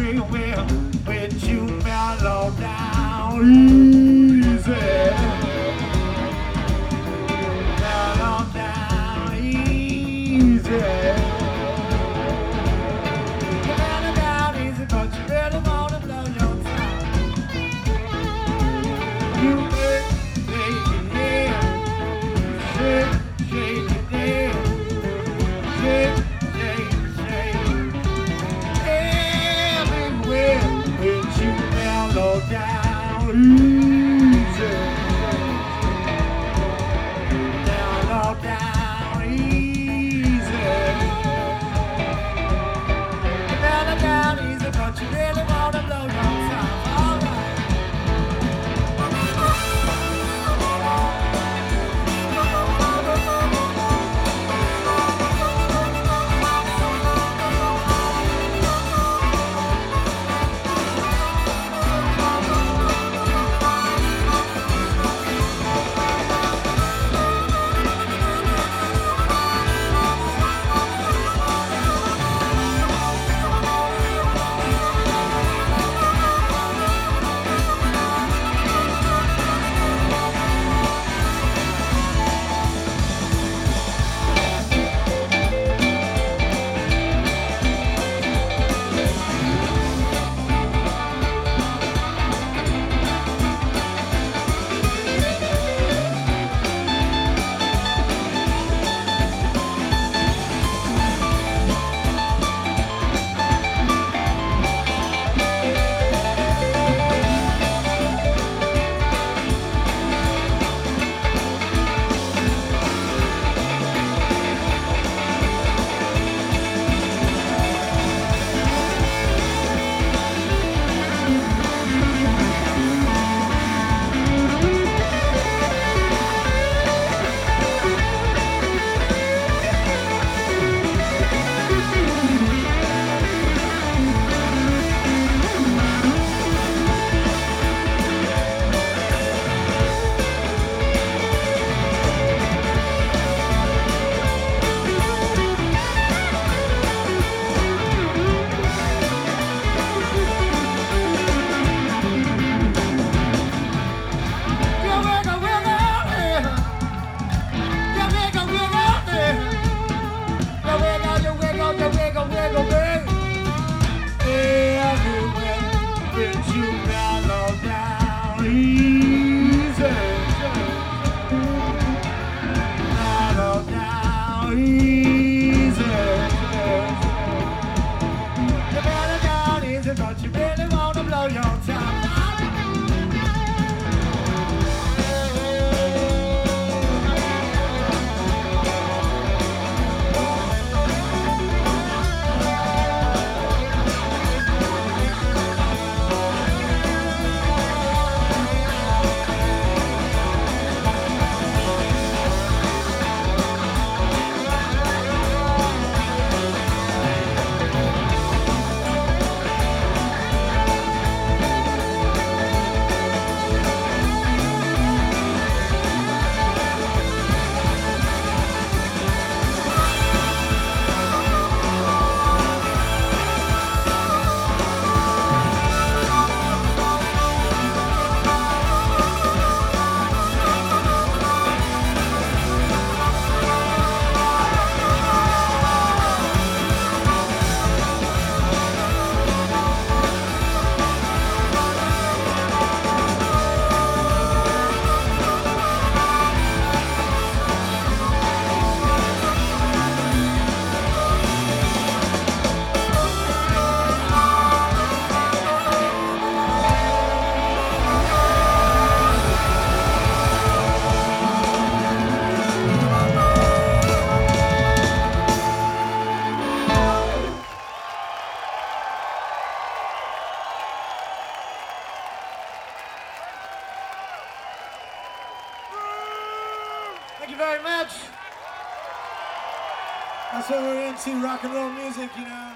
everywhere when you mellow down easy. Mellow down easy. You mellow down easy, but you really wanna blow your top. You make it, yeah. Shake, shake it, yeah. Shake, shake, shake. Everywhere when you mellow down easy. Mellow down easy. Mellow down easy, but you really wanna blow your top. All right. But you really wanna blow your top. Thank you very much. That's what we're into, rock and roll music, you know.